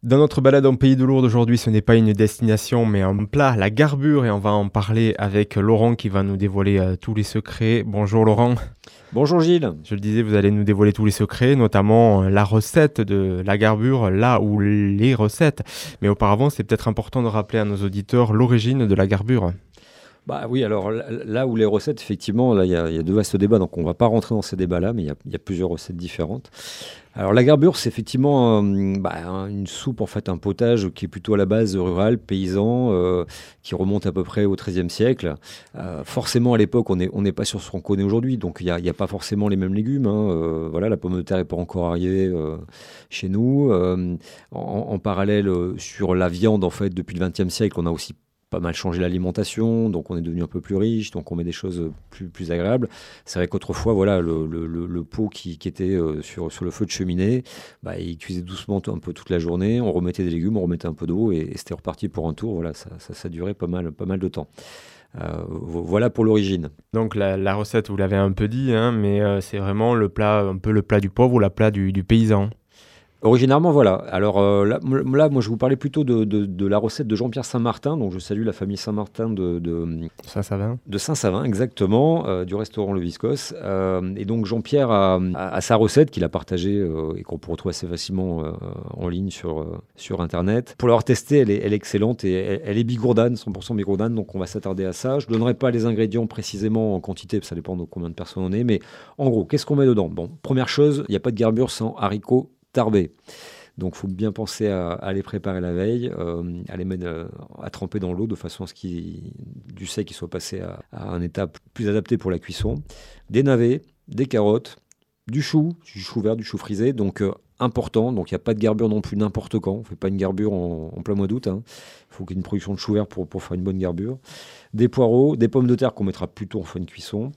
Dans notre balade en Pays de Lourdes aujourd'hui, ce n'est pas une destination mais un plat, la garbure, et on va en parler avec Laurent qui va nous dévoiler tous les secrets. Bonjour Laurent. Bonjour Gilles. Je le disais, vous allez nous dévoiler tous les secrets, notamment la recette de la garbure, là où les recettes. Mais auparavant, c'est peut-être important de rappeler à nos auditeurs l'origine de la garbure. Bah oui, alors là où les recettes, effectivement, là il y a deux vastes débats, donc on ne va pas rentrer dans ces débats-là, mais il y a plusieurs recettes différentes. Alors la garbure, c'est effectivement une soupe, en fait, un potage qui est plutôt à la base rural, paysan, qui remonte à peu près au XIIIe siècle. Forcément, à l'époque, on n'est pas sur ce qu'on connaît aujourd'hui, donc il y a pas forcément les mêmes légumes, hein. Voilà, la pomme de terre n'est pas encore arrivée chez nous. En parallèle, sur la viande, en fait, depuis le XXe siècle, on a aussi pas mal changé l'alimentation, donc on est devenu un peu plus riche, donc on met des choses plus agréables. C'est vrai qu'autrefois, voilà, le pot qui était sur le feu de cheminée, il cuisait doucement un peu toute la journée, on remettait des légumes, on remettait un peu d'eau, et c'était reparti pour un tour. Voilà, ça durait pas mal de temps. Voilà pour l'origine. Donc la recette, vous l'avez un peu dit, hein, mais c'est vraiment le plat, un peu le plat du pauvre ou le plat du paysan. Originairement, voilà. Alors là, moi, je vous parlais plutôt de la recette de Jean-Pierre Saint-Martin. Donc, je salue la famille Saint-Martin Ça va. de Saint-Savin, exactement, du restaurant Le Viscos. Et donc, Jean-Pierre a sa recette qu'il a partagée et qu'on peut retrouver assez facilement en ligne sur Internet. Pour l'avoir testée, elle est excellente et elle est bigourdane, 100% bigourdane. Donc, on va s'attarder à ça. Je ne donnerai pas les ingrédients précisément en quantité, ça dépend de combien de personnes on est. Mais en gros, qu'est-ce qu'on met dedans? Bon, première chose, il n'y a pas de garbure sans haricots tarbés. Donc, il faut bien penser à les préparer la veille, à les mettre à tremper dans l'eau de façon à ce du sec soit passé à un état plus adapté pour la cuisson. Des navets, des carottes, du chou vert, du chou frisé. Donc, important. Donc, il n'y a pas de garbure non plus n'importe quand. On ne fait pas une garbure en plein mois d'août, hein. Il faut qu'il y ait une production de chou vert pour faire une bonne garbure. Des poireaux, des pommes de terre qu'on mettra plutôt en fin de cuisson.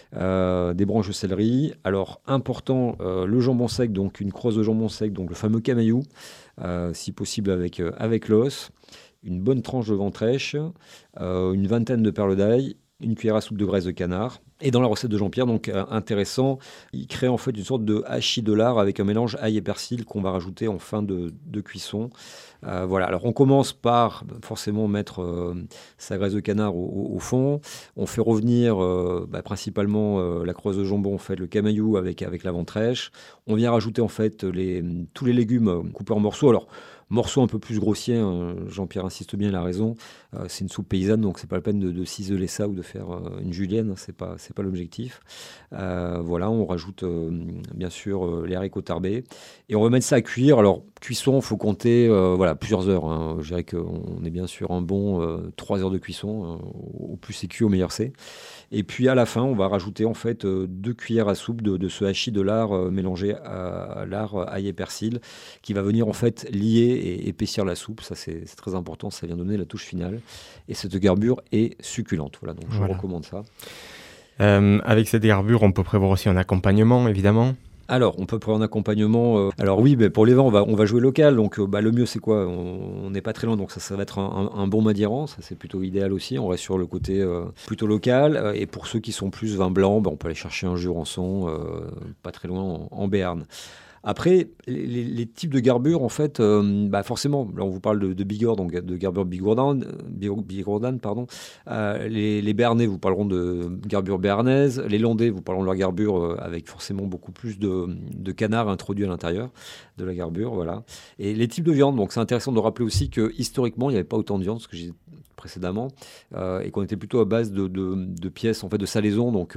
Des branches de céleri. Alors, important, le jambon sec, donc une crosse de jambon sec, donc le fameux camaillou, si possible avec l'os, une bonne tranche de ventrèche, une vingtaine de perles d'ail, une cuillère à soupe de graisse de canard. Et dans la recette de Jean-Pierre, donc intéressant, il crée en fait une sorte de hachis de lard avec un mélange ail et persil qu'on va rajouter en fin de cuisson. Voilà, alors on commence par forcément mettre sa graisse de canard au fond. On fait revenir principalement la crosse de jambon, en fait, le camaillou avec la ventrèche. On vient rajouter en fait tous les légumes coupés en morceaux. Alors, morceaux un peu plus grossiers, hein, Jean-Pierre insiste bien, il a raison. C'est une soupe paysanne, donc c'est pas la peine de ciseler ça ou de faire une julienne, c'est pas l'objectif. Voilà, on rajoute bien sûr les haricots tarbés et on va mettre ça à cuire. Alors, cuisson, il faut compter plusieurs heures, hein. Je dirais qu'on est bien sur un bon 3 heures de cuisson. Au plus c'est cuit, au meilleur c'est. Et puis à la fin, on va rajouter en fait 2 cuillères à soupe de ce hachis de lard mélangé à lard, ail et persil, qui va venir en fait lier et épaissir la soupe. Ça c'est très important, ça vient donner la touche finale. Et cette garbure est succulente. Voilà, donc je recommande ça. Avec cette garbure, on peut prévoir aussi un accompagnement, évidemment. Alors, on peut prendre un accompagnement. Alors oui, mais pour les vins, on va jouer local. Donc, le mieux, c'est quoi? On n'est pas très loin, donc ça va être un bon Madiran. Ça, c'est plutôt idéal aussi. On reste sur le côté plutôt local. Et pour ceux qui sont plus vin blanc, on peut aller chercher un Jurançon, pas très loin, en Béarn. Après, les types de garbure, en fait, forcément, là on vous parle de bigorre, donc de garbure bigourdane, pardon. Les Béarnais vous parleront de garbure béarnaise. Les Landais vous parleront de leur garbure avec forcément beaucoup plus de canard introduit à l'intérieur de la garbure, voilà. Et les types de viande, donc c'est intéressant de rappeler aussi que historiquement, il n'y avait pas autant de viande, ce que j'ai dit précédemment, et qu'on était plutôt à base de pièces, en fait, de salaison, donc,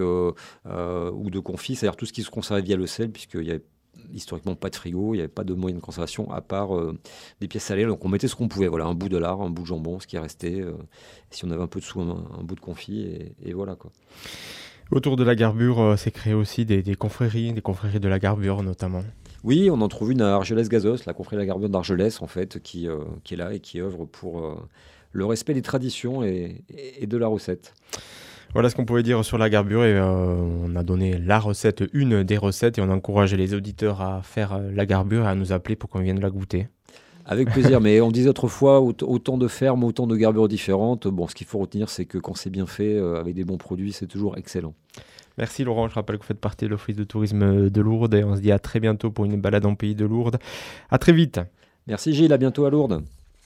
ou de confit, c'est-à-dire tout ce qui se conservait via le sel, puisqu'il y avait historiquement pas de frigo, il n'y avait pas de moyen de conservation à part des pièces salées, donc on mettait ce qu'on pouvait, voilà, un bout de lard, un bout de jambon, ce qui restait, si on avait un peu de sous, un bout de confit, et voilà quoi. Autour de la garbure, c'est créé aussi des confréries de la garbure notamment. Oui, on en trouve une à Argelès-Gazos, la confrérie de la garbure d'Argelès en fait, qui est là et qui œuvre pour le respect des traditions et de la recette. Voilà ce qu'on pouvait dire sur la garbure et on a donné la recette, une des recettes, et on encourage les auditeurs à faire la garbure et à nous appeler pour qu'on vienne la goûter. Avec plaisir, mais on disait autrefois autant de fermes, autant de garbures différentes. Bon, ce qu'il faut retenir, c'est que quand c'est bien fait, avec des bons produits, c'est toujours excellent. Merci Laurent, je rappelle que vous faites partie de l'Office de tourisme de Lourdes et on se dit à très bientôt pour une balade en Pays de Lourdes. À très vite. Merci Gilles, à bientôt à Lourdes.